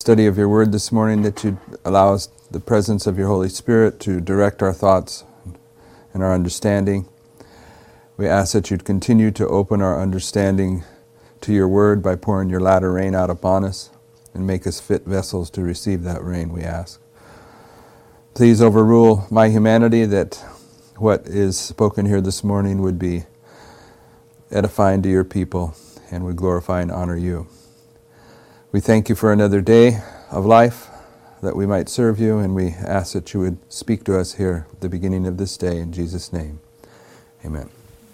Study of your word this morning, that you'd allow us the presence of your Holy Spirit to direct our thoughts and our understanding. We ask that you'd continue to open our understanding to your word by pouring your latter rain out upon us and make us fit vessels to receive that rain, we ask. Please overrule my humanity, that what is spoken here this morning would be edifying to your people and would glorify and honor you. We thank you for another day of life, that we might serve you, and we ask that you would speak to us here at the beginning of this day. In Jesus' name, amen.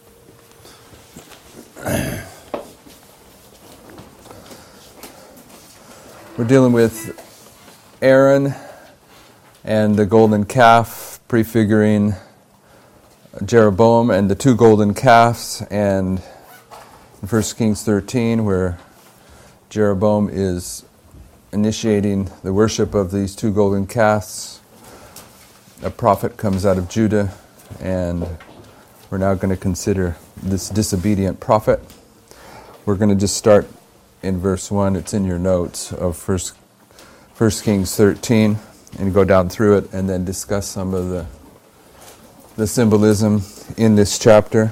We're dealing with Aaron and the golden calf, prefiguring Jeroboam and the two golden calves, and in 1 Kings 13, where Jeroboam is initiating the worship of these two golden calves. A prophet comes out of Judah, and we're now going to consider this disobedient prophet. We're going to just start in verse 1. It's in your notes of 1 Kings 13, and go down through it and then discuss some of the symbolism in this chapter.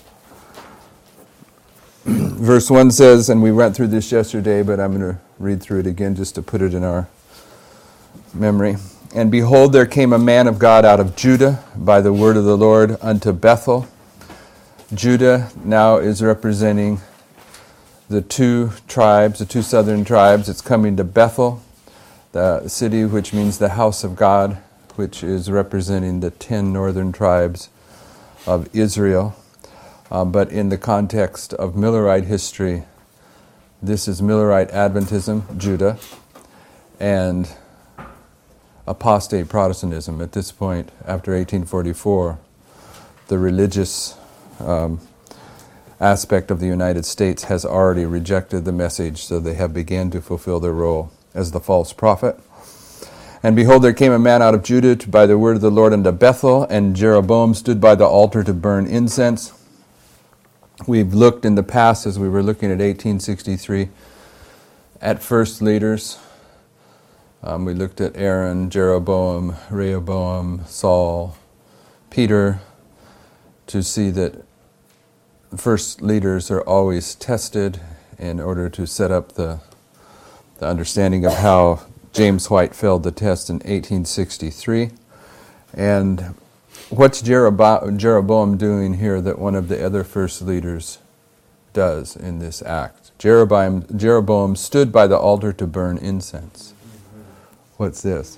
Verse 1 says, and we went through this yesterday, but I'm going to read through it again just to put it in our memory. And behold, there came a man of God out of Judah by the word of the Lord unto Bethel. Judah now is representing the two tribes, the two southern tribes. It's coming to Bethel, the city which means the house of God, which is representing the 10 northern tribes of Israel. But in the context of Millerite history, this is Millerite Adventism, Judah, and apostate Protestantism. At this point, after 1844, the religious aspect of the United States has already rejected the message, so they have begun to fulfill their role as the false prophet. And behold, there came a man out of Judah by the word of the Lord unto Bethel, and Jeroboam stood by the altar to burn incense. We've looked in the past, as we were looking at 1863, at first leaders. We looked at Aaron, Jeroboam, Rehoboam, Saul, Peter, to see that first leaders are always tested in order to set up the understanding of how James White failed the test in 1863. And what's Jeroboam doing here that one of the other first leaders does in this act? Jeroboam stood by the altar to burn incense. What's this?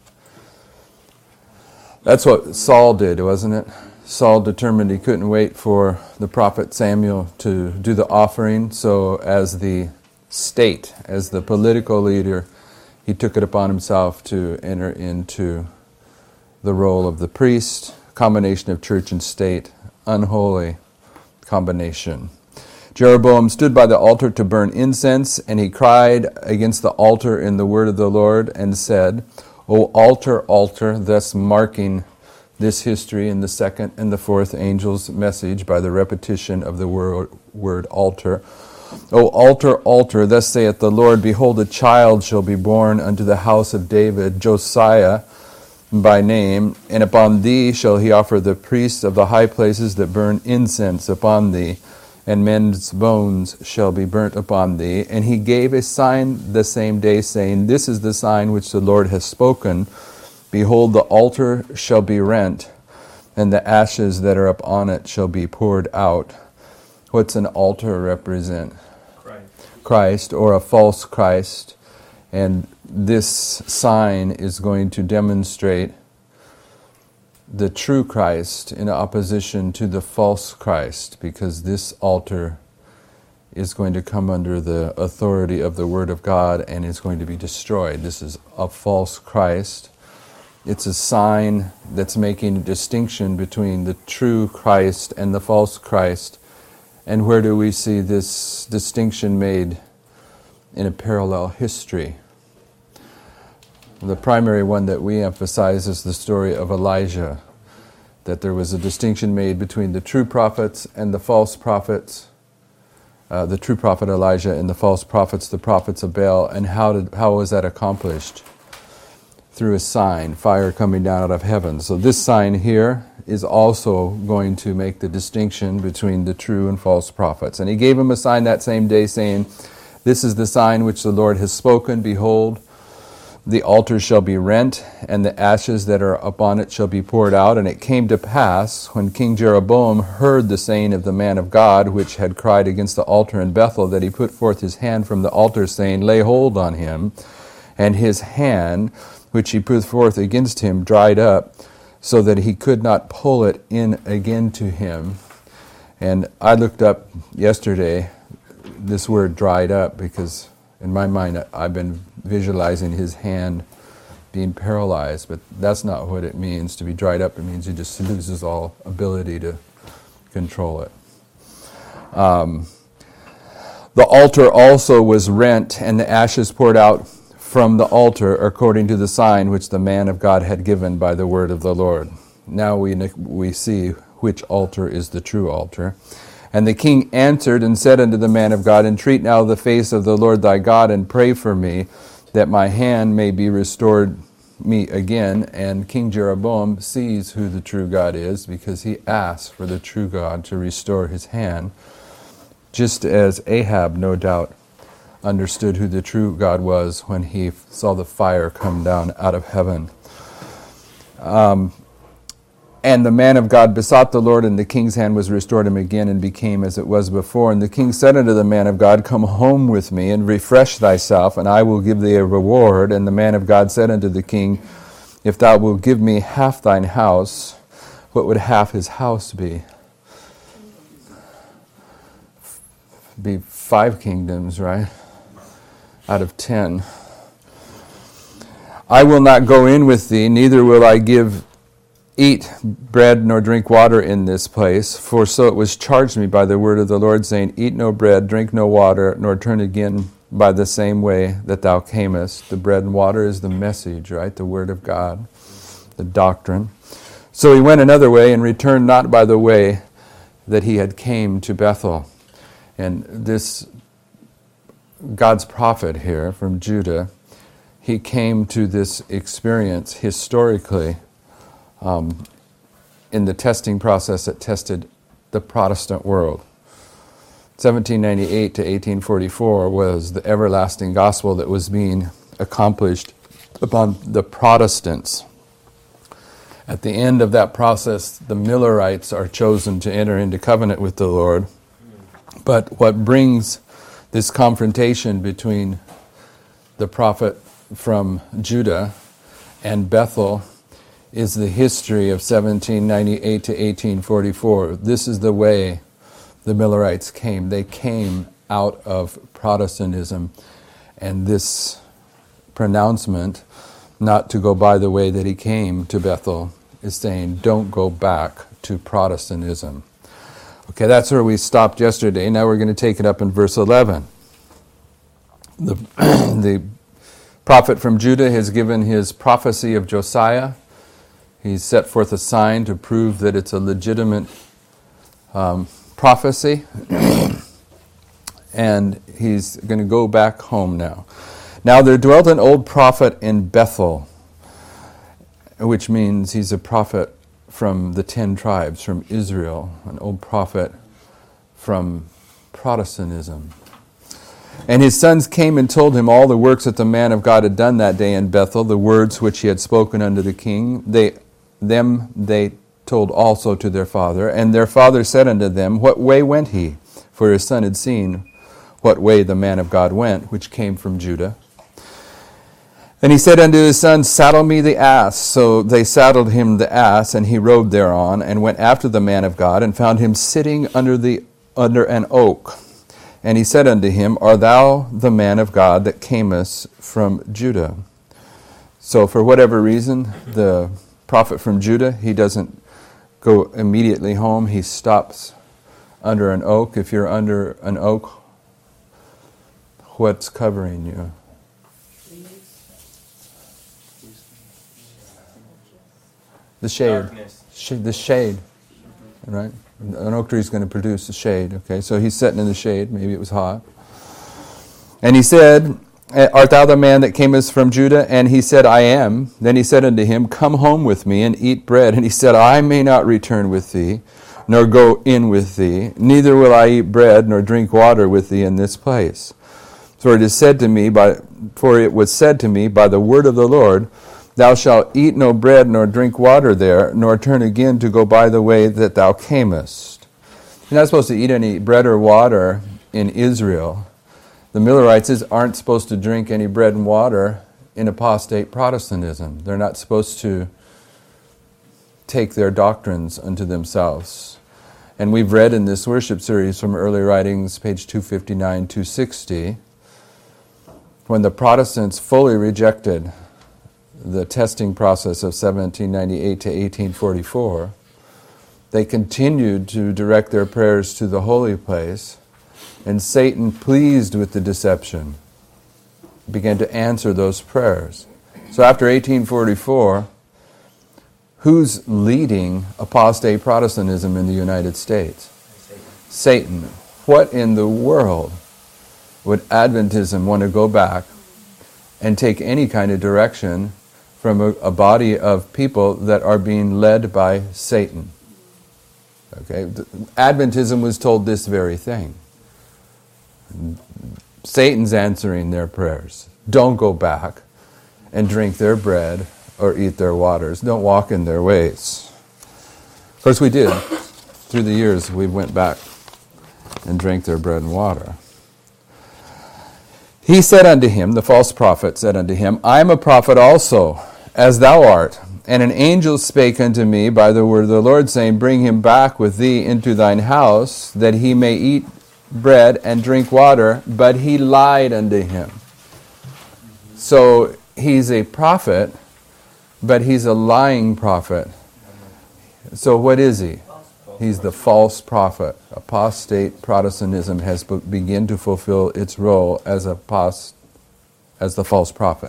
That's what Saul did, wasn't it? Saul determined he couldn't wait for the prophet Samuel to do the offering, so as the state, as the political leader, he took it upon himself to enter into the role of the priest. Combination of church and state, unholy combination. Jeroboam stood by the altar to burn incense, and he cried against the altar in the word of the Lord and said, O altar, altar, thus marking this history in the second and the fourth angel's message by the repetition of the word altar. O altar, altar, thus saith the Lord, behold, a child shall be born unto the house of David, Josiah by name, and upon thee shall he offer the priests of the high places that burn incense upon thee, and men's bones shall be burnt upon thee. And he gave a sign the same day, saying, This is the sign which the Lord has spoken. Behold, the altar shall be rent, and the ashes that are upon it shall be poured out. What's an altar represent? Christ, or a false Christ. And this sign is going to demonstrate the true Christ in opposition to the false Christ, because this altar is going to come under the authority of the Word of God and is going to be destroyed. This is a false Christ. It's a sign that's making a distinction between the true Christ and the false Christ. And where do we see this distinction made in a parallel history? The primary one that we emphasize is the story of Elijah, that there was a distinction made between the true prophets and the false prophets, the true prophet Elijah and the false prophets, the prophets of Baal. And how was that accomplished? Through a sign, fire coming down out of heaven. So this sign here is also going to make the distinction between the true and false prophets. And he gave him a sign that same day, saying, "This is the sign which the Lord has spoken. Behold, the altar shall be rent, and the ashes that are upon it shall be poured out." And it came to pass, when King Jeroboam heard the saying of the man of God, which had cried against the altar in Bethel, that he put forth his hand from the altar, saying, "Lay hold on him." And his hand, which he put forth against him, dried up, so that he could not pull it in again to him. And I looked up yesterday this word dried up, because in my mind I've been visualizing his hand being paralyzed, but that's not what it means to be dried up. It means he just loses all ability to control it. The altar also was rent, and the ashes poured out from the altar, according to the sign which the man of God had given by the word of the Lord. Now we see which altar is the true altar. And the king answered and said unto the man of God, "Entreat now the face of the Lord thy God, and pray for me, that my hand may be restored me again." And King Jeroboam sees who the true God is, because he asks for the true God to restore his hand, just as Ahab, no doubt, understood who the true God was when he saw the fire come down out of heaven. And the man of God besought the Lord, and the king's hand was restored him again, and became as it was before. And the king said unto the man of God, "Come home with me, and refresh thyself, and I will give thee a reward." And the man of God said unto the king, "If thou wilt give me half thine house," what would half his house be? Be 5 kingdoms, right? Out of 10. "I will not go in with thee, neither will I eat bread nor drink water in this place. For so it was charged me by the word of the Lord, saying, Eat no bread, drink no water, nor turn again by the same way that thou camest." The bread and water is the message, right? The word of God, the doctrine. "So he went another way, and returned not by the way that he had came to Bethel." And this God's prophet here from Judah, he came to this experience historically in the testing process that tested the Protestant world. 1798 to 1844 was the everlasting gospel that was being accomplished upon the Protestants. At the end of that process, the Millerites are chosen to enter into covenant with the Lord. But what brings this confrontation between the prophet from Judah and Bethel is the history of 1798 to 1844. This is the way the Millerites came. They came out of Protestantism, and this pronouncement not to go by the way that he came to Bethel is saying, don't go back to Protestantism. Okay, that's where we stopped yesterday. Now we're going to take it up in verse 11. The prophet from Judah has given his prophecy of Josiah. He's set forth a sign to prove that it's a legitimate prophecy. And he's going to go back home now. "Now there dwelt an old prophet in Bethel," which means he's a prophet from the 10 tribes, from Israel, an old prophet from Protestantism. "And his sons came and told him all the works that the man of God had done that day in Bethel, the words which he had spoken unto the king. They told also to their father. And their father said unto them, What way went he? For his son had seen what way the man of God went, which came from Judah. And he said unto his sons, Saddle me the ass. So they saddled him the ass, and he rode thereon, and went after the man of God, and found him sitting under an oak. And he said unto him, Art thou the man of God that camest from Judah? So for whatever reason, the prophet from Judah, he doesn't go immediately home. He stops under an oak. If you're under an oak, what's covering you? The shade. The shade, right? An oak tree is going to produce a shade. Okay, so he's sitting in the shade. Maybe it was hot. And he said, art thou the man that camest from Judah? And he said, I am. Then he said unto him, come home with me and eat bread. And he said, I may not return with thee, nor go in with thee. Neither will I eat bread, nor drink water with thee in this place. For it was said to me by the word of the Lord, thou shalt eat no bread, nor drink water there, nor turn again to go by the way that thou camest. You're not supposed to eat any bread or water in Israel. The Millerites aren't supposed to drink any bread and water in apostate Protestantism. They're not supposed to take their doctrines unto themselves. And we've read in this worship series from early writings, page 259, 260, when the Protestants fully rejected the testing process of 1798 to 1844, they continued to direct their prayers to the holy place, and Satan, pleased with the deception, began to answer those prayers. So after 1844, who's leading apostate Protestantism in the United States? Satan. What in the world would Adventism want to go back and take any kind of direction from a body of people that are being led by Satan? Okay, Adventism was told this very thing. Satan's answering their prayers. Don't go back and drink their bread or eat their waters. Don't walk in their ways. Of course we did. Through the years we went back and drank their bread and water. He said unto him, the false prophet said unto him, I am a prophet also, as thou art. And an angel spake unto me by the word of the Lord, saying, bring him back with thee into thine house, that he may eat bread and drink water. But he lied unto him. So he's a prophet, but he's a lying prophet. So what is he? He's the false prophet. Apostate Protestantism has begun to fulfill its role as the false prophet.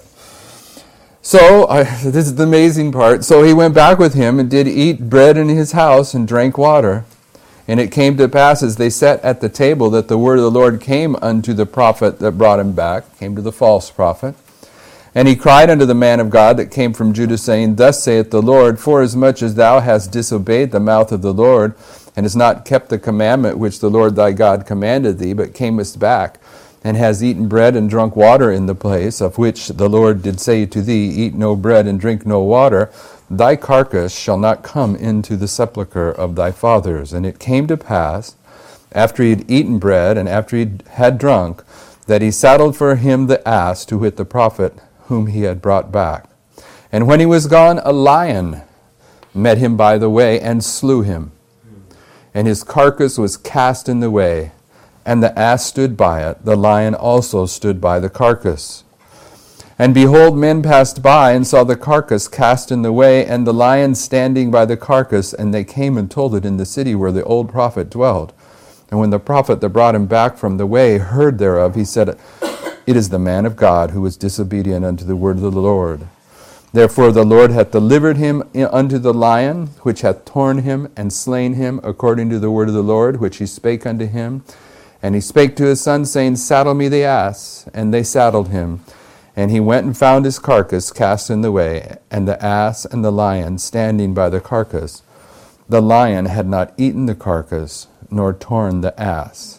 So, this is the amazing part. So he went back with him and did eat bread in his house and drank water. And it came to pass as they sat at the table that the word of the Lord came unto the prophet that brought him back, came to the false prophet. And he cried unto the man of God that came from Judah, saying, thus saith the Lord, forasmuch as thou hast disobeyed the mouth of the Lord, and hast not kept the commandment which the Lord thy God commanded thee, but camest back, and hast eaten bread and drunk water in the place, of which the Lord did say to thee, eat no bread and drink no water, thy carcass shall not come into the sepulchre of thy fathers. And it came to pass, after he had eaten bread, and after he had drunk, that he saddled for him the ass, to wit the prophet whom he had brought back. And when he was gone, a lion met him by the way, and slew him. And his carcass was cast in the way, and the ass stood by it. The lion also stood by the carcass. And behold, men passed by, and saw the carcass cast in the way, and the lion standing by the carcass, and they came and told it in the city where the old prophet dwelt. And when the prophet that brought him back from the way heard thereof, he said, it is the man of God who was disobedient unto the word of the Lord. Therefore the Lord hath delivered him unto the lion, which hath torn him and slain him, according to the word of the Lord, which he spake unto him. And he spake to his son, saying, saddle me the ass. And they saddled him. And he went and found his carcass cast in the way, and the ass and the lion standing by the carcass. The lion had not eaten the carcass, nor torn the ass.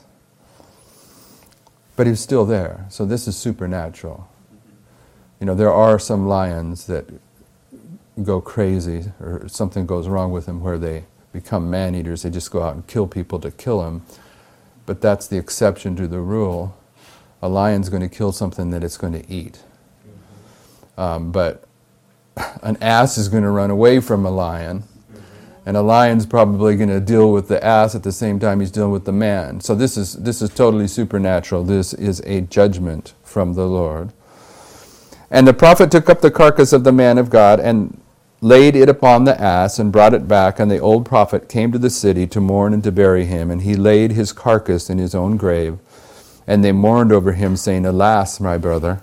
But he was still there. So this is supernatural. You know, there are some lions that go crazy, or something goes wrong with them where they become man-eaters. They just go out and kill people to kill them. But that's the exception to the rule. A lion's going to kill something that it's going to eat. But an ass is going to run away from a lion, and a lion's probably going to deal with the ass at the same time he's dealing with the man. So this is totally supernatural. This is a judgment from the Lord. And the prophet took up the carcass of the man of God and laid it upon the ass and brought it back. And the old prophet came to the city to mourn and to bury him. And he laid his carcass in his own grave. And they mourned over him, saying, alas, my brother.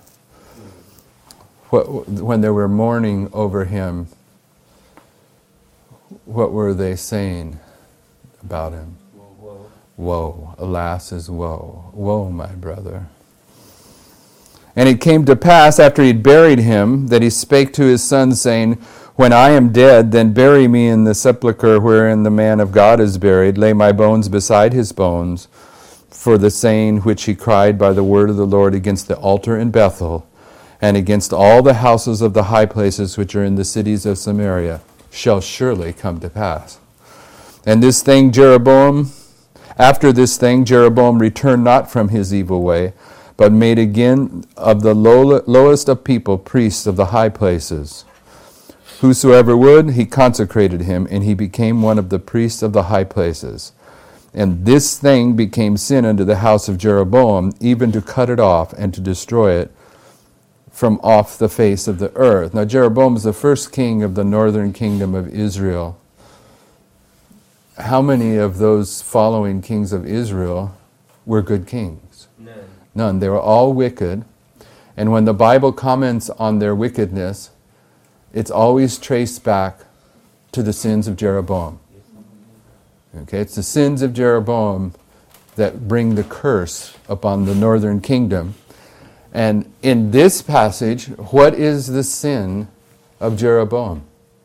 When they were mourning over him, what were they saying? about him. Woe, alas is woe. Woe, my brother. And it came to pass, after he had buried him, that he spake to his son, saying, When I am dead, then bury me in the sepulchre wherein the man of God is buried. Lay my bones beside his bones. For the saying which he cried by the word of the Lord against the altar in Bethel, and against all the houses of the high places which are in the cities of Samaria, shall surely come to pass. And after this thing, Jeroboam returned not from his evil way, but made again of the lowest of people priests of the high places. Whosoever would, he consecrated him, and he became one of the priests of the high places. And this thing became sin unto the house of Jeroboam, even to cut it off and to destroy it from off the face of the earth. Now Jeroboam is the first king of the northern kingdom of Israel. How many of those following kings of Israel were good kings? None. They were all wicked. And when the Bible comments on their wickedness, it's always traced back to the sins of Jeroboam. Okay, it's the sins of Jeroboam that bring the curse upon the northern kingdom. And in this passage, what is the sin of Jeroboam?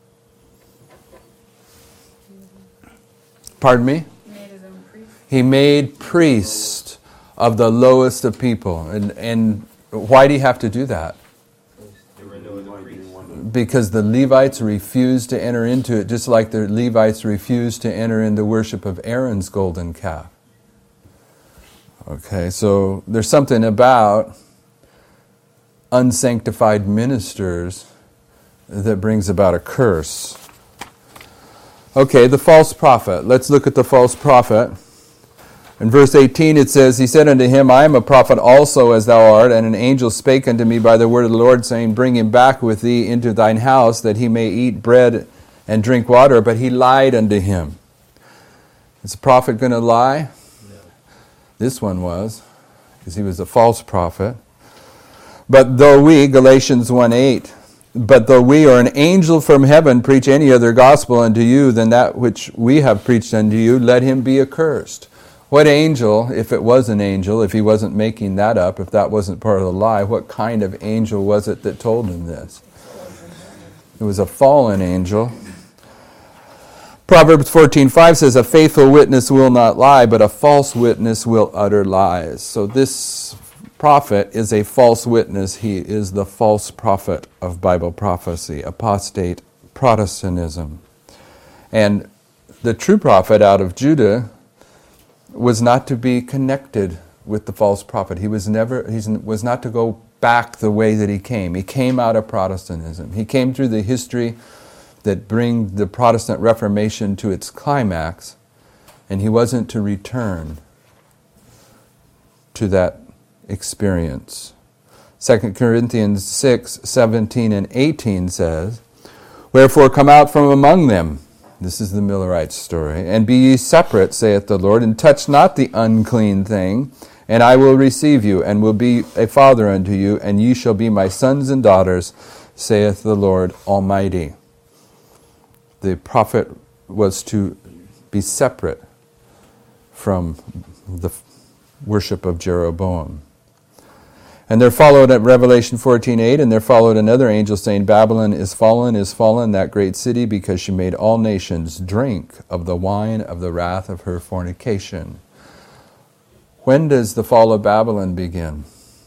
Pardon me? He made priest of the lowest of people. And why do you have to do that? Because the Levites refused to enter into it, just like the Levites refused to enter in the worship of Aaron's golden calf. Okay, so there's something about unsanctified ministers that brings about a curse. Okay, the false prophet. Let's look at the false prophet. In verse 18 it says, He said unto him, I am a prophet also as thou art, and an angel spake unto me by the word of the Lord, saying, Bring him back with thee into thine house, that he may eat bread and drink water. But he lied unto him. Is the prophet going to lie? No. This one was, because he was a false prophet. But though we, Galatians 1:8, but though we or an angel from heaven preach any other gospel unto you than that which we have preached unto you, let him be accursed. What angel, if it was an angel, if he wasn't making that up, if that wasn't part of the lie, what kind of angel was it that told him this? It was a fallen angel. Proverbs 14:5 says, A faithful witness will not lie, but a false witness will utter lies. So this prophet is a false witness. He is the false prophet of Bible prophecy, apostate Protestantism. And the true prophet out of Judah was not to be connected with the false prophet. He was not to go back the way that he came. He came out of Protestantism. He came through the history that bring the Protestant Reformation to its climax, and he wasn't to return to that experience. 2 Corinthians 6:17 and 18 says, Wherefore come out from among them, this is the Millerites' story, and be ye separate, saith the Lord, and touch not the unclean thing, and I will receive you, and will be a father unto you, and ye shall be my sons and daughters, saith the Lord Almighty. The prophet was to be separate from the worship of Jeroboam. And there followed at Revelation 14:8, and there followed another angel saying, Babylon is fallen, that great city, because she made all nations drink of the wine of the wrath of her fornication. When does the fall of Babylon begin?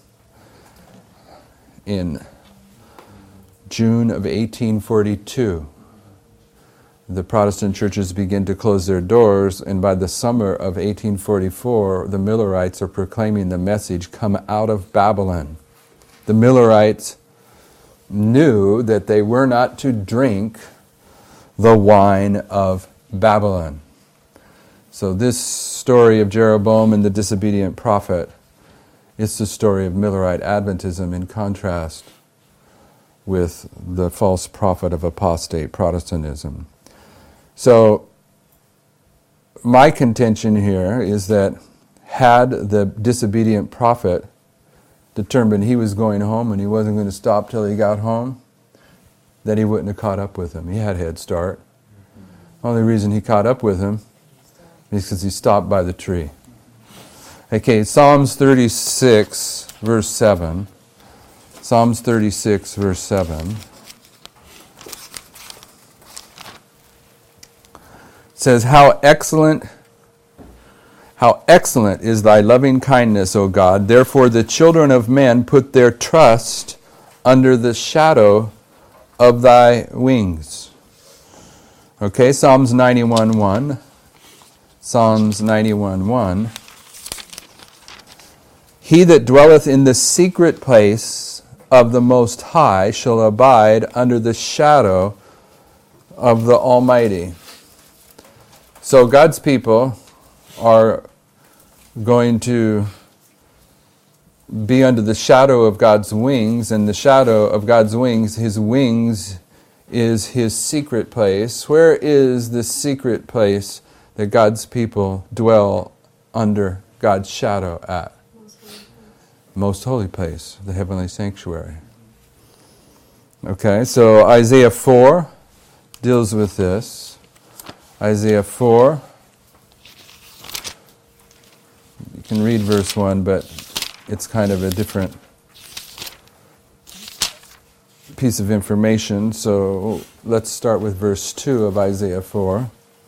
In June of 1842. The Protestant churches begin to close their doors, and by the summer of 1844, the Millerites are proclaiming the message, come out of Babylon. The Millerites knew that they were not to drink the wine of Babylon. So this story of Jeroboam and the disobedient prophet is the story of Millerite Adventism in contrast with the false prophet of apostate Protestantism. So, my contention here is that had the disobedient prophet determined he was going home and he wasn't going to stop till he got home, that he wouldn't have caught up with him. He had a head start. Only reason he caught up with him because he stopped by the tree. Okay, Psalms 36, verse 7. Psalms 36, verse 7. It says, How excellent is thy loving kindness, O God. Therefore the children of men put their trust under the shadow of thy wings. Okay, Psalms 91:1. Psalms 91:1. He that dwelleth in the secret place of the Most High shall abide under the shadow of the Almighty. So God's people are going to be under the shadow of God's wings, and the shadow of God's wings, His wings is His secret place. Where is the secret place that God's people dwell under God's shadow at? Most holy place, the heavenly sanctuary. Okay, so Isaiah 4 deals with this. Isaiah 4. You can read verse 1, but it's kind of a different piece of information. So let's start with verse 2 of Isaiah 4.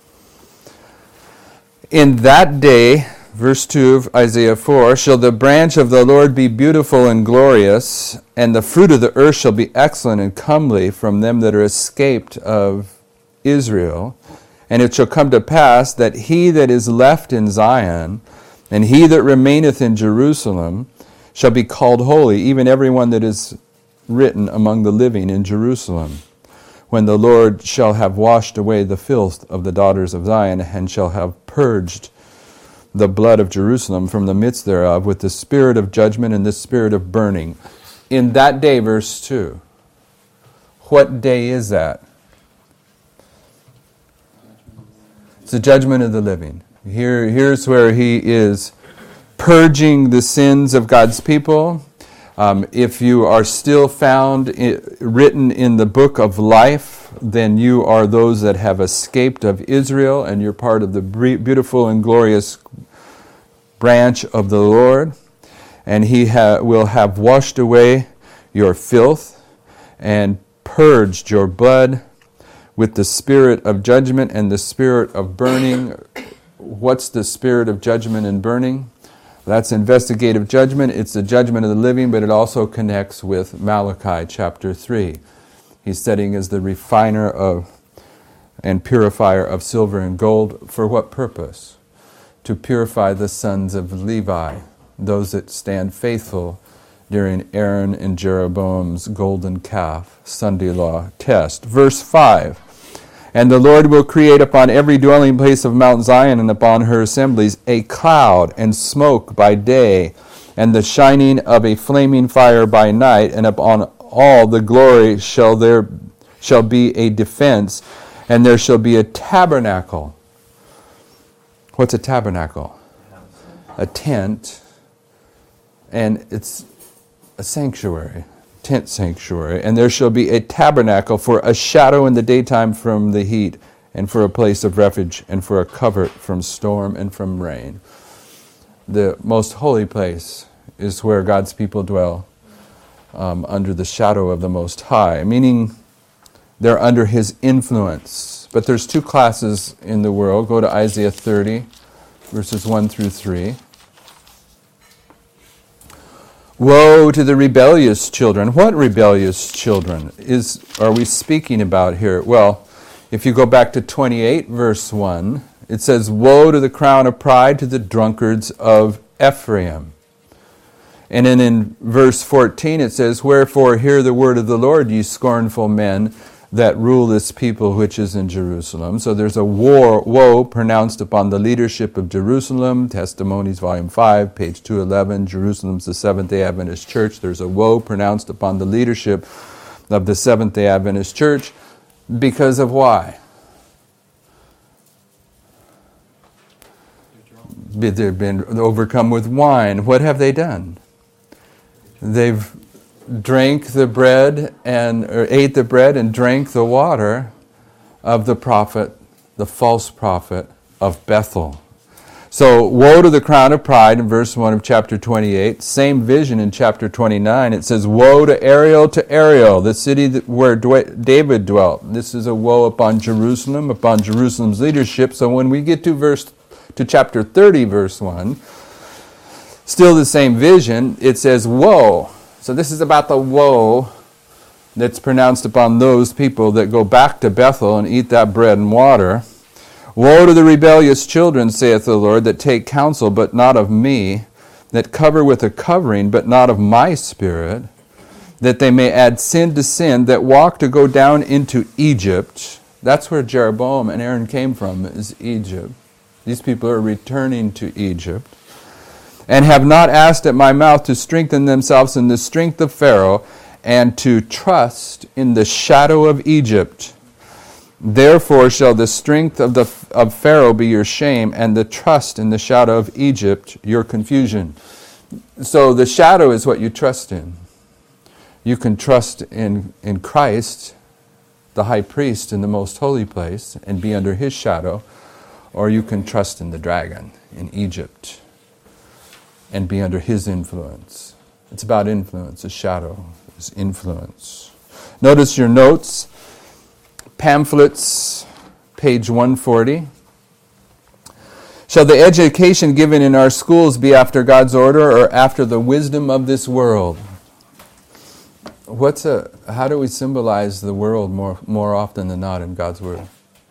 In that day, verse 2 of Isaiah 4, shall the branch of the Lord be beautiful and glorious, and the fruit of the earth shall be excellent and comely from them that are escaped of Israel. And it shall come to pass that he that is left in Zion, and he that remaineth in Jerusalem, shall be called holy, even every one that is written among the living in Jerusalem, when the Lord shall have washed away the filth of the daughters of Zion, and shall have purged the blood of Jerusalem from the midst thereof with the spirit of judgment and the spirit of burning. In that day, verse 2. What day is that? It's the judgment of the living. Here's where He is purging the sins of God's people. If you are still found written in the book of life, then you are those that have escaped of Israel, and you're part of the beautiful and glorious branch of the Lord. And He will have washed away your filth and purged your blood with the spirit of judgment and the spirit of burning. What's the spirit of judgment and burning? That's investigative judgment. It's the judgment of the living, but it also connects with Malachi chapter 3. He's studying as the refiner of and purifier of silver and gold. For what purpose? To purify the sons of Levi, those that stand faithful during Aaron and Jeroboam's golden calf Sunday law test. Verse 5. And the Lord will create upon every dwelling place of Mount Zion and upon her assemblies a cloud and smoke by day, and the shining of a flaming fire by night, and upon all the glory shall be a defense, and there shall be a tabernacle. What's a tabernacle? A tent, and it's a sanctuary. Tent sanctuary, and there shall be a tabernacle for a shadow in the daytime from the heat, and for a place of refuge, and for a covert from storm and from rain. The most holy place is where God's people dwell under the shadow of the Most High, meaning they're under His influence. But there's two classes in the world. Go to Isaiah 30, verses 1 through 3. Woe to the rebellious children. What rebellious children are we speaking about here? Well, if you go back to 28, verse 1, it says, Woe to the crown of pride, to the drunkards of Ephraim. And then in verse 14 it says, Wherefore hear the word of the Lord, ye scornful men that rule this people which is in Jerusalem. So there's a woe pronounced upon the leadership of Jerusalem. Testimonies, volume 5, page 211. Jerusalem's the Seventh-day Adventist Church. There's a woe pronounced upon the leadership of the Seventh-day Adventist Church. Because of why? They've been overcome with wine. What have they done? They've drank the bread or ate the bread and drank the water of the prophet, the false prophet of Bethel. So, woe to the crown of pride in verse 1 of chapter 28. Same vision in chapter 29. It says, woe to Ariel, the city where David dwelt. This is a woe upon Jerusalem's leadership. So when we get to chapter 30, verse 1, still the same vision, it says, woe. So this is about the woe that's pronounced upon those people that go back to Bethel and eat that bread and water. Woe to the rebellious children, saith the Lord, that take counsel, but not of me, that cover with a covering, but not of my spirit, that they may add sin to sin, that walk to go down into Egypt. That's where Jeroboam and Aaron came from, is Egypt. These people are returning to Egypt. And have not asked at my mouth to strengthen themselves in the strength of Pharaoh, and to trust in the shadow of Egypt. Therefore shall the strength of Pharaoh be your shame, and the trust in the shadow of Egypt your confusion. So the shadow is what you trust in. You can trust in Christ, the high priest in the most holy place, and be under his shadow, or you can trust in the dragon in Egypt and be under his influence. It's about influence. The shadow is influence. Notice your notes. Pamphlets, page 140. Shall the education given in our schools be after God's order or after the wisdom of this world? How do we symbolize the world more often than not in God's Word?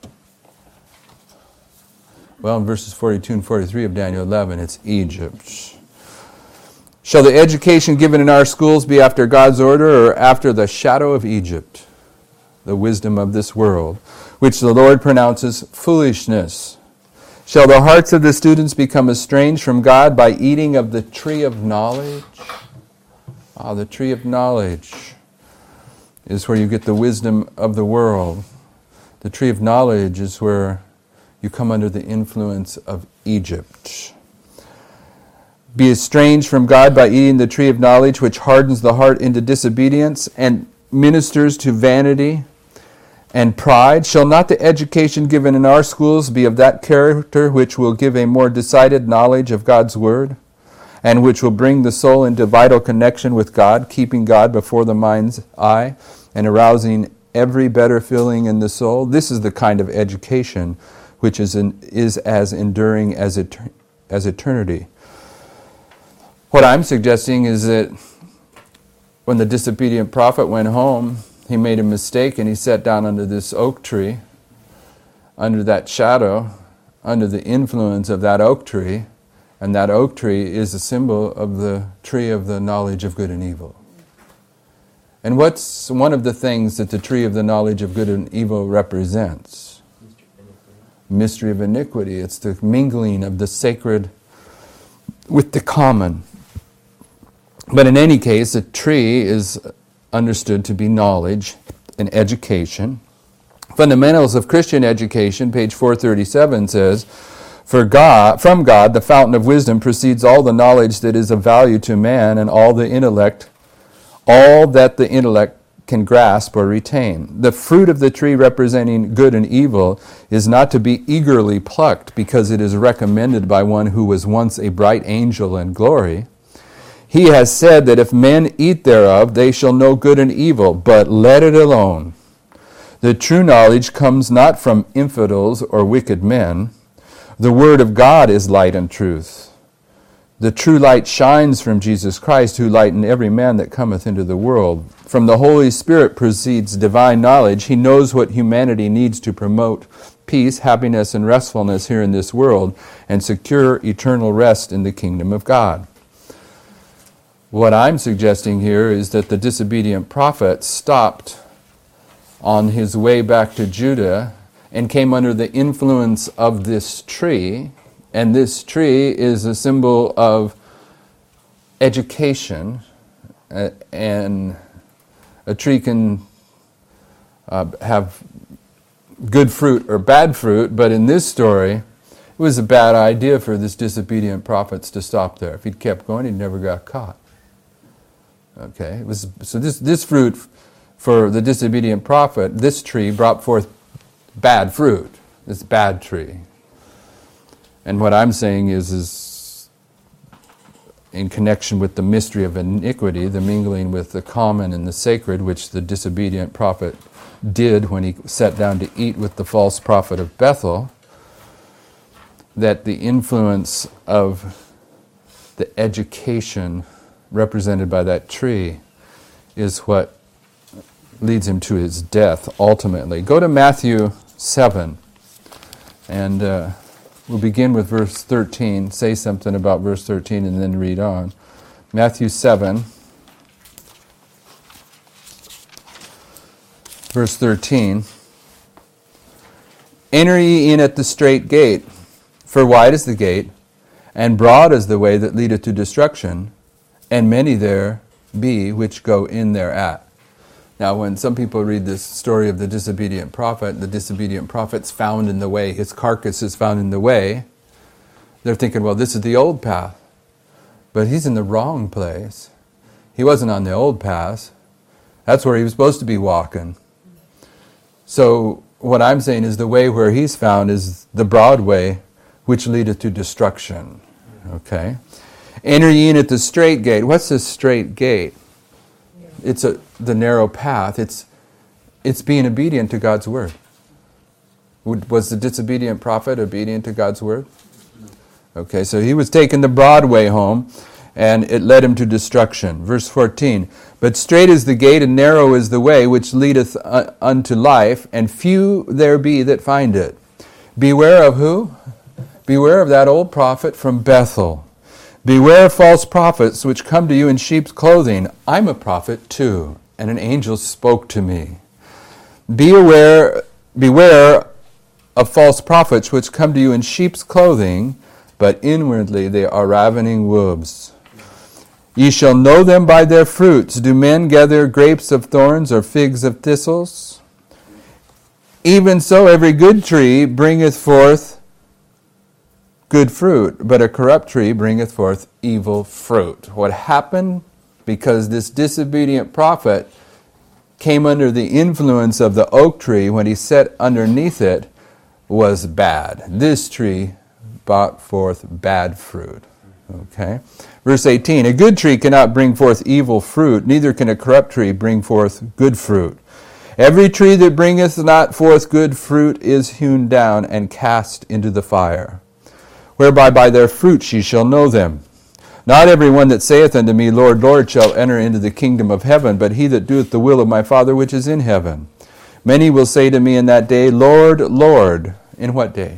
Well, in verses 42 and 43 of Daniel 11, it's Egypt. Shall the education given in our schools be after God's order or after the shadow of Egypt? The wisdom of this world, which the Lord pronounces foolishness. Shall the hearts of the students become estranged from God by eating of the tree of knowledge? The tree of knowledge is where you get the wisdom of the world. The tree of knowledge is where you come under the influence of Egypt. Be estranged from God by eating the tree of knowledge, which hardens the heart into disobedience and ministers to vanity and pride. Shall not the education given in our schools be of that character which will give a more decided knowledge of God's Word, and which will bring the soul into vital connection with God, keeping God before the mind's eye, and arousing every better feeling in the soul? This is the kind of education which is as enduring as eternity. What I'm suggesting is that when the disobedient prophet went home, he made a mistake and he sat down under this oak tree, under that shadow, under the influence of that oak tree, and that oak tree is a symbol of the tree of the knowledge of good and evil. And what's one of the things that the tree of the knowledge of good and evil represents? Mystery of iniquity. It's the mingling of the sacred with the common. But in any case, a tree is understood to be knowledge and education. Fundamentals of Christian Education, page 437 says, from God, the fountain of wisdom, proceeds all the knowledge that is of value to man and all that the intellect can grasp or retain. The fruit of the tree representing good and evil is not to be eagerly plucked because it is recommended by one who was once a bright angel in glory. He has said that if men eat thereof, they shall know good and evil, but let it alone. The true knowledge comes not from infidels or wicked men. The word of God is light and truth. The true light shines from Jesus Christ, who lightened every man that cometh into the world. From the Holy Spirit proceeds divine knowledge. He knows what humanity needs to promote peace, happiness, and restfulness here in this world, and secure eternal rest in the kingdom of God. What I'm suggesting here is that the disobedient prophet stopped on his way back to Judah and came under the influence of this tree, and this tree is a symbol of education, and a tree can have good fruit or bad fruit, but in this story, it was a bad idea for this disobedient prophets to stop there. If he'd kept going, he'd never got caught. Okay, so this fruit for the disobedient prophet, this tree brought forth bad fruit, this bad tree. And what I'm saying is in connection with the mystery of iniquity, the mingling with the common and the sacred, which the disobedient prophet did when he sat down to eat with the false prophet of Bethel, that the influence of the education represented by that tree is what leads him to his death ultimately. Go to Matthew 7, and we'll begin with verse 13. Say something about verse 13 and then read on. Matthew 7, verse 13. Enter ye in at the strait gate, for wide is the gate, and broad is the way that leadeth to destruction, and many there be which go in thereat. Now, when some people read this story of the disobedient prophet's found in the way, his carcass is found in the way, they're thinking, well, this is the old path. But he's in the wrong place. He wasn't on the old path. That's where he was supposed to be walking. So, what I'm saying is the way where he's found is the broad way, which leadeth to destruction. Okay? Enter ye in at the strait gate. What's the strait gate? It's the narrow path. It's being obedient to God's word. Was the disobedient prophet obedient to God's word? Okay, so he was taking the broad way home, and it led him to destruction. Verse 14, but strait is the gate, and narrow is the way, which leadeth unto life, and few there be that find it. Beware of who? Beware of that old prophet from Bethel. Beware of false prophets which come to you in sheep's clothing. I'm a prophet too, and an angel spoke to me. Beware of false prophets which come to you in sheep's clothing, but inwardly they are ravening wolves. Ye shall know them by their fruits. Do men gather grapes of thorns or figs of thistles? Even so every good tree bringeth forth good fruit, but a corrupt tree bringeth forth evil fruit. What happened? Because this disobedient prophet came under the influence of the oak tree when he sat underneath it was bad. This tree brought forth bad fruit. Okay? Verse 18, a good tree cannot bring forth evil fruit, neither can a corrupt tree bring forth good fruit. Every tree that bringeth not forth good fruit is hewn down and cast into the fire. Whereby by their fruits ye shall know them. Not every one that saith unto me, Lord, Lord, shall enter into the kingdom of heaven, but he that doeth the will of my Father which is in heaven. Many will say to me in that day, Lord, Lord. In what day?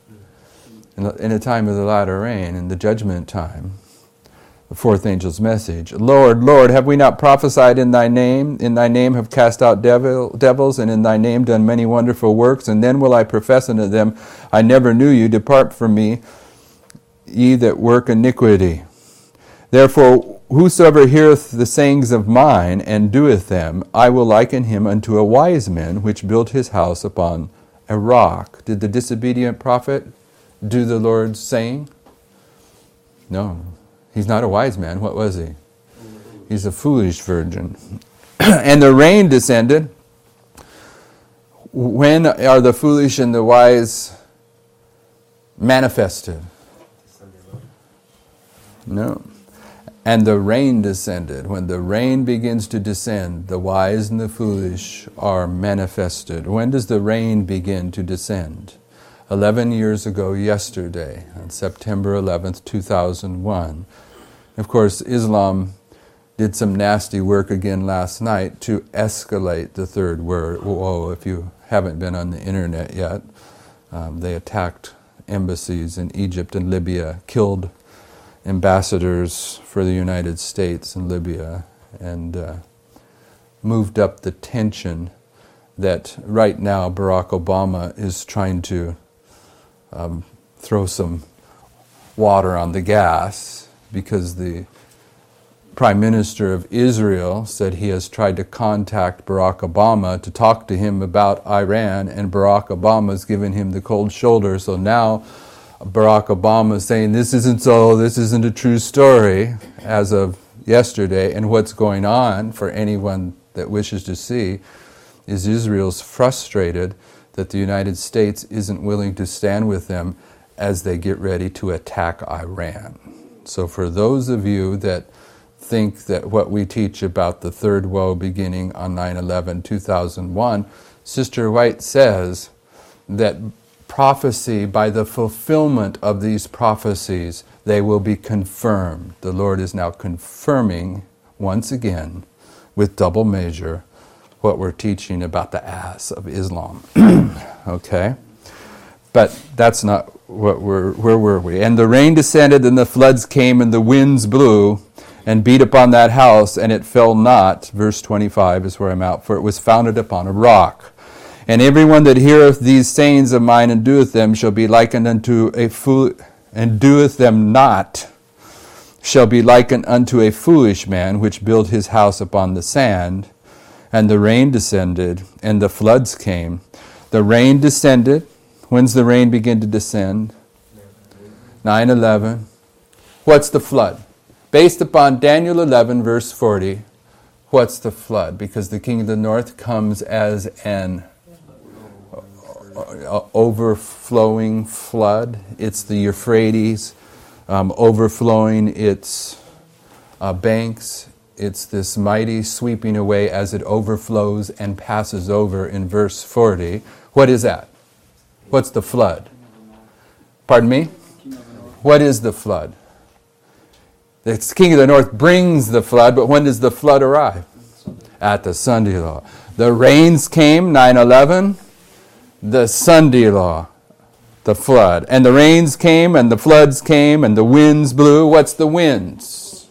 In the time of the latter rain, in the judgment time. The fourth angel's message. Lord, Lord, have we not prophesied in thy name? In thy name have cast out devils, and in thy name done many wonderful works. And then will I profess unto them, I never knew you. Depart from me, ye that work iniquity. Therefore, whosoever heareth the sayings of mine, and doeth them, I will liken him unto a wise man, which built his house upon a rock. Did the disobedient prophet do the Lord's saying? No. He's not a wise man. What was he? He's a foolish virgin. And the rain descended. When are the foolish and the wise manifested? No. And the rain descended. When the rain begins to descend, the wise and the foolish are manifested. When does the rain begin to descend? 11 years ago yesterday, on September 11th, 2001. Of course, Islam did some nasty work again last night to escalate the third woe. If you haven't been on the internet yet, they attacked embassies in Egypt and Libya, killed ambassadors for the United States in Libya, and moved up the tension that right now Barack Obama is trying to throw some water on the gas, because the Prime Minister of Israel said he has tried to contact Barack Obama to talk to him about Iran, and Barack Obama's given him the cold shoulder. So now Barack Obama is saying this isn't a true story as of yesterday. And what's going on, for anyone that wishes to see, is Israel's frustrated that the United States isn't willing to stand with them as they get ready to attack Iran. So for those of you that think that what we teach about the third woe beginning on 9/11/2001, Sister White says that prophecy, by the fulfillment of these prophecies, they will be confirmed. The Lord is now confirming once again with double measure what we're teaching about the ass of Islam. Okay? But that's not where were we? And the rain descended, and the floods came, and the winds blew, and beat upon that house, and it fell not. Verse 25 is where I'm out. For it was founded upon a rock. And everyone that heareth these sayings of mine and doeth them shall be likened unto a fool, and doeth them not, shall be likened unto a foolish man, which built his house upon the sand. And the rain descended, and the floods came. The rain descended. When's the rain begin to descend? 9/11. What's the flood? Based upon Daniel 11, verse 40, what's the flood? Because the king of the north comes as an overflowing flood. It's the Euphrates overflowing its banks. It's this mighty sweeping away as it overflows and passes over in verse 40. What is that? What's the flood? Pardon me? What is the flood? The king of the north brings the flood, but when does the flood arrive? At the Sunday law. The rains came, 9/11. The Sunday law, the flood. And the rains came, and the floods came, and the winds blew. What's the winds?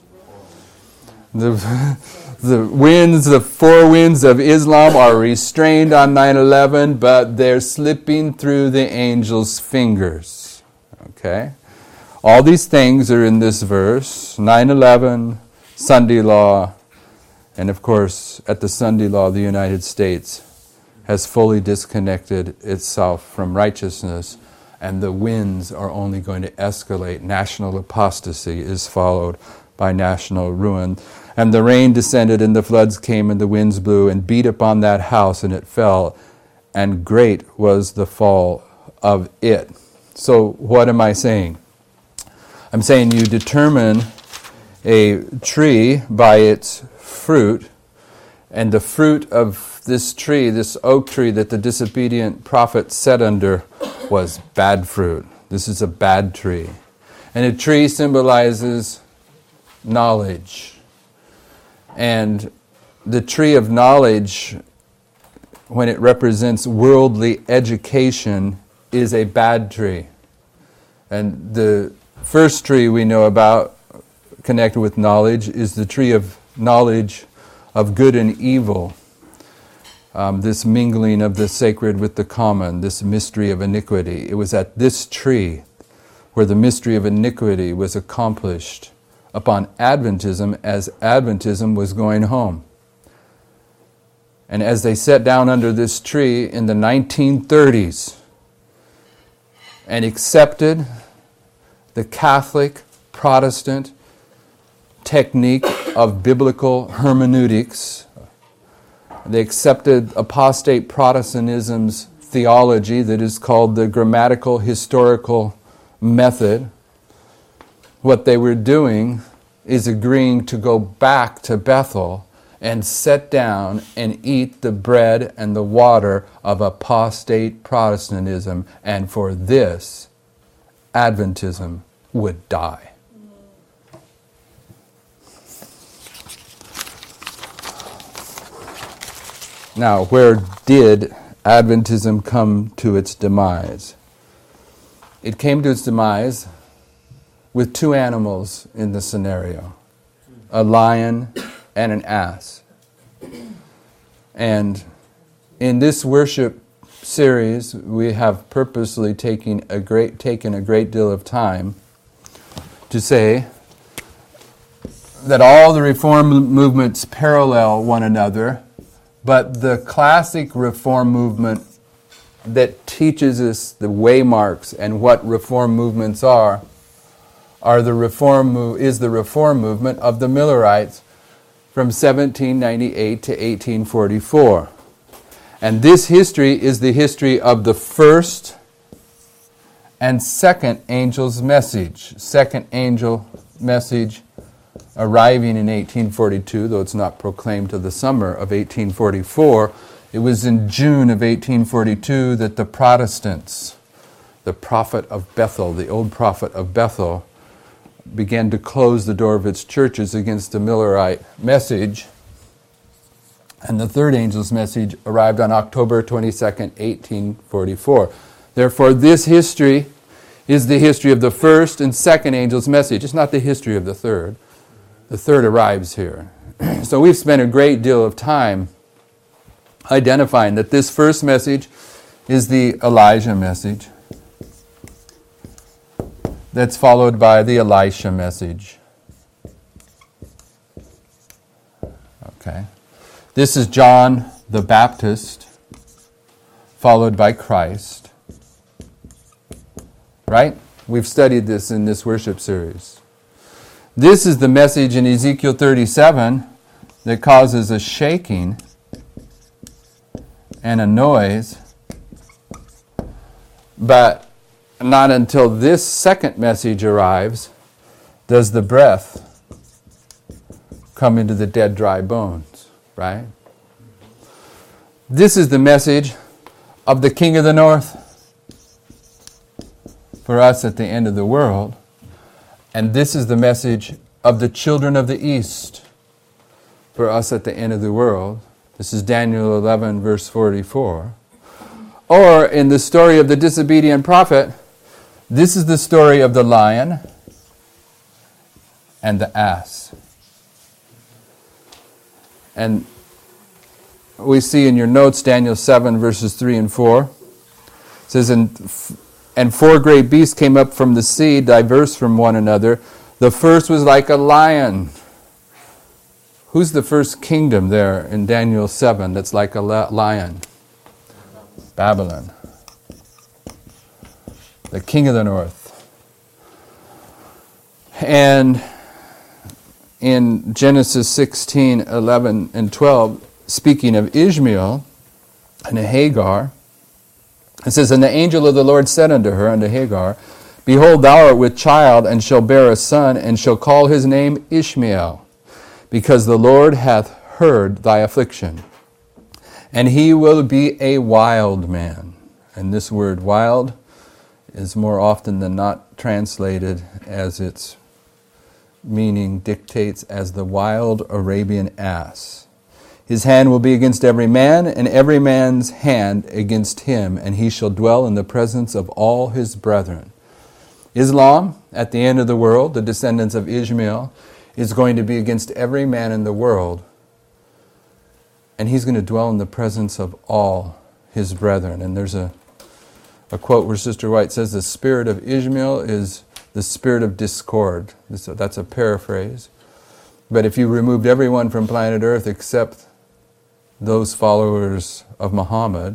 The winds, the four winds of Islam are restrained on 9/11, but they're slipping through the angel's fingers. Okay? All these things are in this verse. 9/11, Sunday law, and of course, at the Sunday law, the United States has fully disconnected itself from righteousness, and the winds are only going to escalate. National apostasy is followed by national ruin. And the rain descended, and the floods came, and the winds blew, and beat upon that house, and it fell, and great was the fall of it. So what am I saying? I'm saying you determine a tree by its fruit, and the fruit of this tree, this oak tree that the disobedient prophet sat under, was bad fruit. This is a bad tree. And a tree symbolizes knowledge. And the tree of knowledge, when it represents worldly education, is a bad tree. And the first tree we know about, connected with knowledge, is the tree of knowledge of good and evil. This mingling of the sacred with the common, this mystery of iniquity. It was at this tree where the mystery of iniquity was accomplished upon Adventism, as Adventism was going home. And as they sat down under this tree in the 1930s and accepted the Catholic Protestant technique of biblical hermeneutics, they accepted apostate Protestantism's theology that is called the grammatical historical method. What they were doing is agreeing to go back to Bethel and sit down and eat the bread and the water of apostate Protestantism, and for this, Adventism would die. Now, where did Adventism come to its demise? It came to its demise with two animals in the scenario, a lion and an ass. And in this worship series, we have purposely taken a great deal of time to say that all the Reform movements parallel one another, but the classic Reform movement that teaches us the waymarks and what Reform movements are the Reform movement of the Millerites from 1798 to 1844. And this history is the history of the first and second angel's message. Second angel message arriving in 1842, though it's not proclaimed till the summer of 1844. It was in June of 1842 that the Protestants, the prophet of Bethel, the old prophet of Bethel, began to close the door of its churches against the Millerite message. And the third angel's message arrived on October 22nd, 1844. Therefore, this history is the history of the first and second angel's message. It's not the history of the third. The third arrives here. So we've spent a great deal of time identifying that this first message is the Elijah message. That's followed by the Elisha message. Okay. This is John the Baptist, followed by Christ. Right? We've studied this in this worship series. This is the message in Ezekiel 37 that causes a shaking and a noise, but not until this second message arrives does the breath come into the dead, dry bones, right? This is the message of the King of the North for us at the end of the world. And this is the message of the children of the East for us at the end of the world. This is Daniel 11, verse 44. Or in the story of the disobedient prophet, this is the story of the lion and the ass. And we see in your notes Daniel 7, verses 3 and 4. It says, And four great beasts came up from the sea, diverse from one another. The first was like a lion. Who's the first kingdom there in Daniel 7 that's like a lion? Babylon. The king of the north. And in Genesis 16, 11, and 12, speaking of Ishmael and Hagar, it says, And the angel of the Lord said unto her, unto Hagar, Behold, thou art with child, and shall bear a son, and shall call his name Ishmael, because the Lord hath heard thy affliction. And he will be a wild man. And this word wild is more often than not translated as its meaning dictates as the wild Arabian ass. His hand will be against every man, and every man's hand against him, and he shall dwell in the presence of all his brethren. Islam, at the end of the world, the descendants of Ishmael, is going to be against every man in the world, and he's going to dwell in the presence of all his brethren. And there's a quote where Sister White says, the spirit of Ishmael is the spirit of discord. That's a paraphrase. But if you removed everyone from planet Earth except those followers of Muhammad,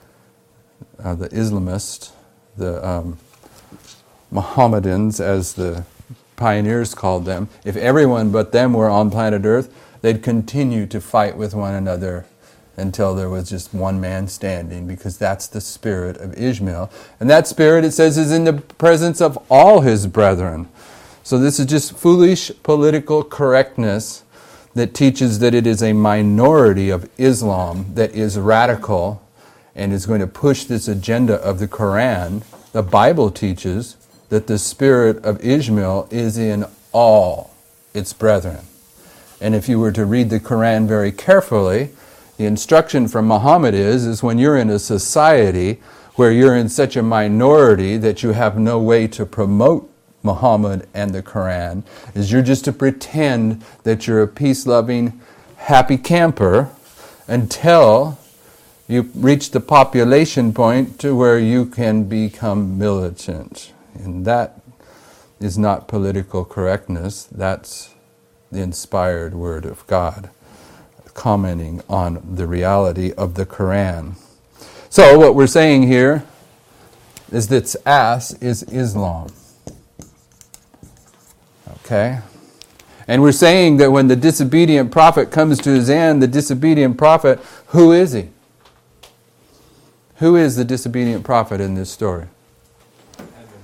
the Islamists, the Mohammedans, as the pioneers called them, if everyone but them were on planet Earth, they'd continue to fight with one another until there was just one man standing, because that's the spirit of Ishmael. And that spirit, it says, is in the presence of all his brethren. So this is just foolish political correctness that teaches that it is a minority of Islam that is radical and is going to push this agenda of the Quran. The Bible teaches that the spirit of Ishmael is in all its brethren. And if you were to read the Quran very carefully, the instruction from Muhammad is when you're in a society where you're in such a minority that you have no way to promote Muhammad and the Quran, is you're just to pretend that you're a peace-loving, happy camper until you reach the population point to where you can become militant. And that is not political correctness. That's the inspired word of God, commenting on the reality of the Quran. So what we're saying here is that ass is Islam. Okay? And we're saying that when the disobedient prophet comes to his end, the disobedient prophet, who is he? Who is the disobedient prophet in this story?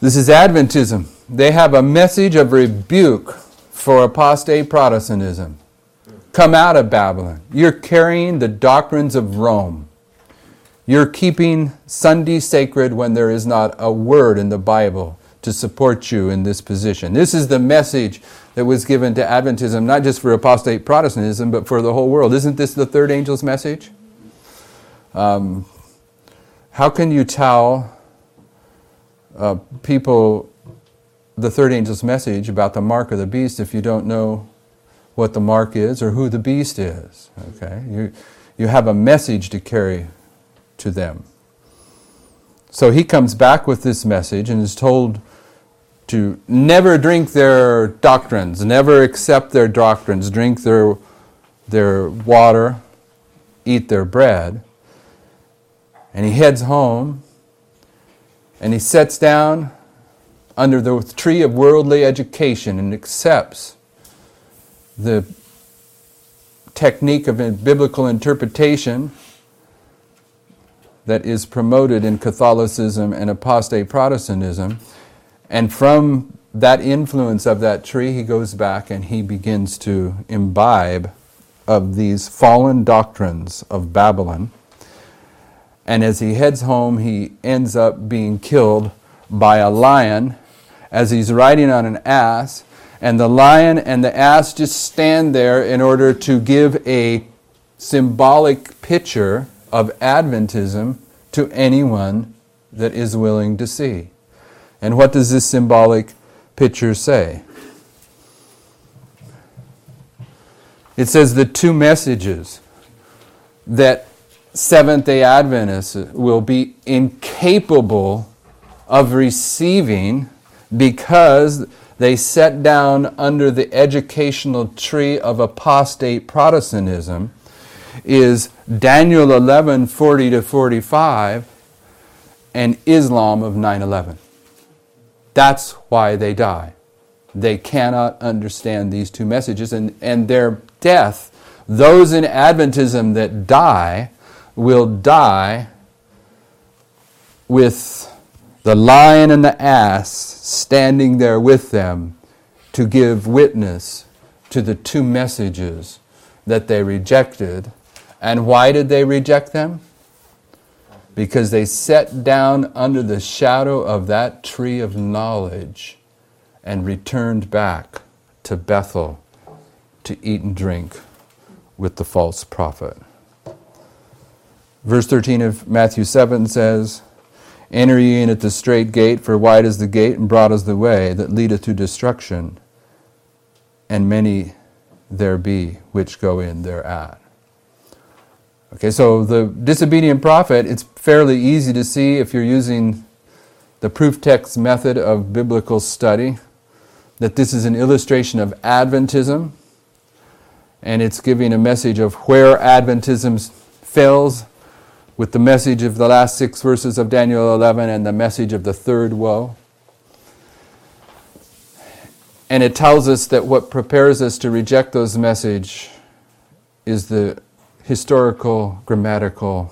This is Adventism. They have a message of rebuke for apostate Protestantism. Come out of Babylon. You're carrying the doctrines of Rome. You're keeping Sunday sacred when there is not a word in the Bible to support you in this position. This is the message that was given to Adventism, not just for apostate Protestantism, but for the whole world. Isn't this the third angel's message? How can you tell people the third angel's message about the mark of the beast if you don't know what the mark is or who the beast is? Okay, you have a message to carry to them. So he comes back with this message and is told to never drink their doctrines, never accept their doctrines, drink their water, eat their bread. And he heads home and he sits down under the tree of worldly education and accepts the technique of biblical interpretation that is promoted in Catholicism and apostate Protestantism. And from that influence of that tree, he goes back and he begins to imbibe of these fallen doctrines of Babylon. And as he heads home, he ends up being killed by a lion as he's riding on an ass. And the lion and the ass just stand there in order to give a symbolic picture of Adventism to anyone that is willing to see. And what does this symbolic picture say? It says the two messages that Seventh-day Adventists will be incapable of receiving because they sat down under the educational tree of apostate Protestantism is Daniel 11:40-45 and Islam of 9/11. That's why they die. They cannot understand these two messages, and their death, those in Adventism that die, will die with the lion and the ass standing there with them to give witness to the two messages that they rejected. And why did they reject them? Because they sat down under the shadow of that tree of knowledge and returned back to Bethel to eat and drink with the false prophet. Verse 13 of Matthew 7 says, Enter ye in at the strait gate, for wide is the gate and broad is the way that leadeth to destruction, and many there be which go in thereat. Okay, so the disobedient prophet, it's fairly easy to see if you're using the proof text method of biblical study, that this is an illustration of Adventism, and it's giving a message of where Adventism fails with the message of the last 6 verses of Daniel 11 and the message of the third woe. And it tells us that what prepares us to reject those message is the historical, grammatical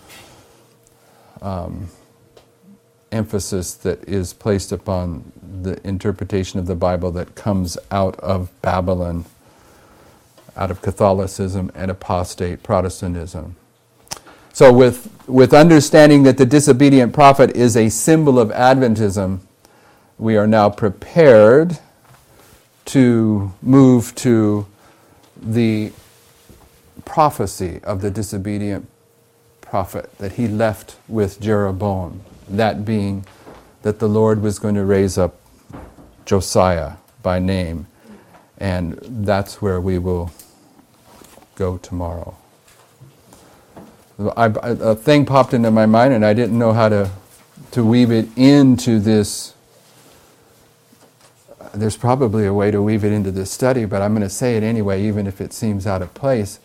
emphasis that is placed upon the interpretation of the Bible that comes out of Babylon, out of Catholicism and apostate Protestantism. So with understanding that the disobedient prophet is a symbol of Adventism, we are now prepared to move to the prophecy of the disobedient prophet that he left with Jeroboam, that being that the Lord was going to raise up Josiah by name, and that's where we will go tomorrow. A thing popped into my mind and I didn't know how to weave it into this. There's probably a way to weave it into this study, but I'm going to say it anyway, even if it seems out of place.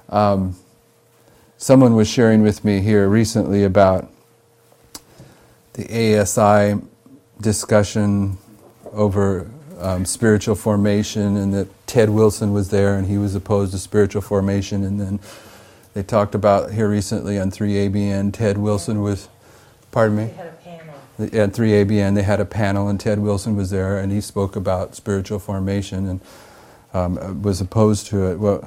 Someone was sharing with me here recently about the ASI discussion over spiritual formation, and that Ted Wilson was there and he was opposed to spiritual formation, and then they talked about here recently on 3ABN, Ted Wilson was, pardon me? They had a panel. at 3ABN, they had a panel, and Ted Wilson was there, and he spoke about spiritual formation and was opposed to it. Well,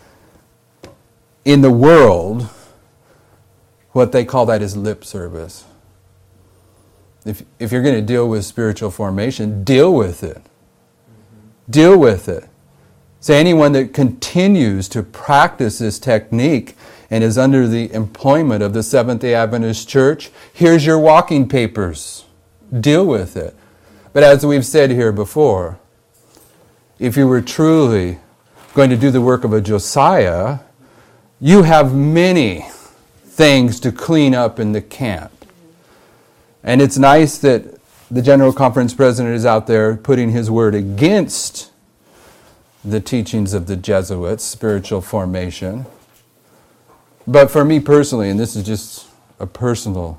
in the world, what they call that is lip service. If you're going to deal with spiritual formation, deal with it. Deal with it. So anyone that continues to practice this technique and is under the employment of the Seventh-day Adventist Church, here's your walking papers. Deal with it. But as we've said here before, if you were truly going to do the work of a Josiah, you have many things to clean up in the camp. And it's nice that the General Conference President is out there putting his word against the teachings of the Jesuits, spiritual formation. But for me personally, and this is just a personal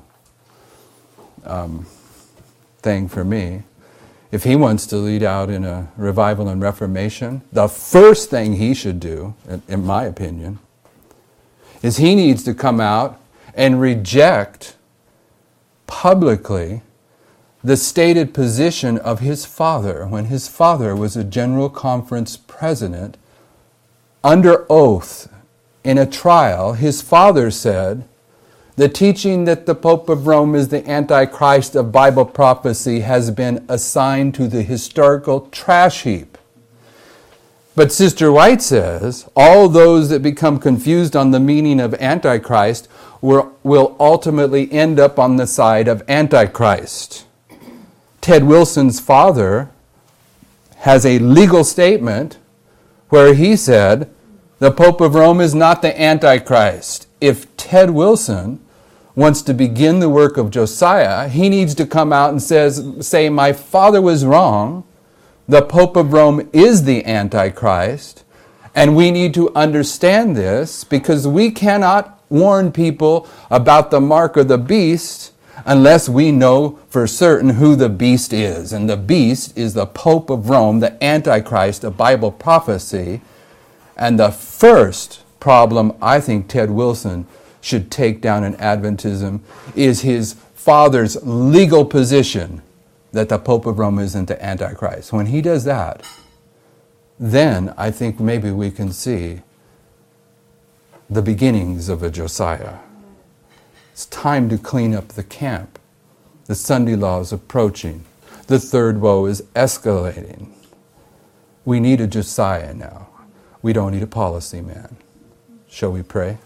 thing for me, if he wants to lead out in a revival and reformation, the first thing he should do, in my opinion, is he needs to come out and reject publicly the stated position of his father. When his father was a General Conference president, under oath in a trial, his father said, the teaching that the Pope of Rome is the Antichrist of Bible prophecy has been assigned to the historical trash heap. But Sister White says, all those that become confused on the meaning of Antichrist will ultimately end up on the side of Antichrist. Ted Wilson's father has a legal statement where he said, the Pope of Rome is not the Antichrist. If Ted Wilson wants to begin the work of Josiah, he needs to come out and say, my father was wrong. The Pope of Rome is the Antichrist. And we need to understand this because we cannot warn people about the mark of the beast unless we know for certain who the beast is. And the beast is the Pope of Rome, the Antichrist of Bible prophecy. And the first problem I think Ted Wilson should take down in Adventism is his father's legal position that the Pope of Rome isn't the Antichrist. When he does that, then I think maybe we can see the beginnings of a Josiah. It's time to clean up the camp. The Sunday law is approaching. The third woe is escalating. We need a Josiah now. We don't need a policy man. Shall we pray?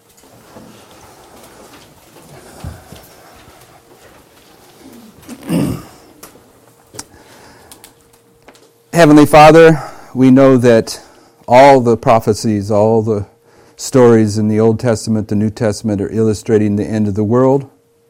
Heavenly Father, we know that all the prophecies, all the stories in the Old Testament, the New Testament, are illustrating the end of the world.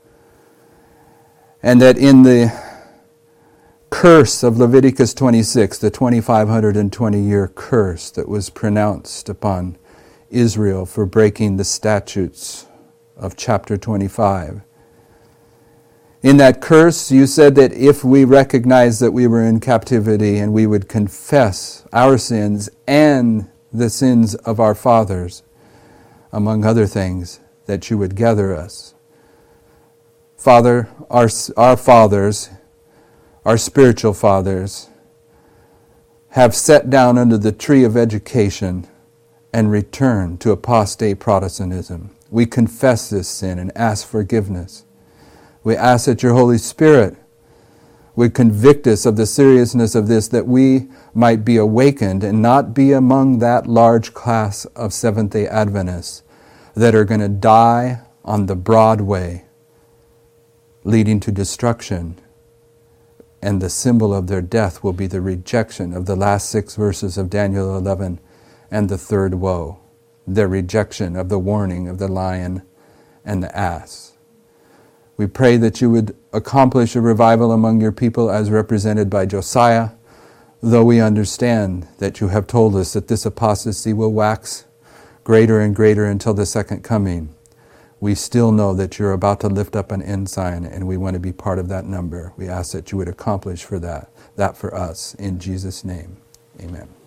And that in the curse of Leviticus 26, the 2,520-year curse that was pronounced upon Israel for breaking the statutes of chapter 25, in that curse, you said that if we recognize that we were in captivity and we would confess our sins and the sins of our fathers, among other things, that you would gather us. Father, our fathers, our spiritual fathers, have sat down under the tree of education and returned to apostate Protestantism. We confess this sin and ask forgiveness. We ask that your Holy Spirit would convict us of the seriousness of this, that we might be awakened and not be among that large class of Seventh-day Adventists that are going to die on the broad way, leading to destruction. And the symbol of their death will be the rejection of the last 6 verses of Daniel 11 and the third woe, their rejection of the warning of the lion and the ass. We pray that you would accomplish a revival among your people as represented by Josiah, though we understand that you have told us that this apostasy will wax greater and greater until the second coming. We still know that you're about to lift up an ensign, and we want to be part of that number. We ask that you would accomplish that for us. In Jesus' name, amen.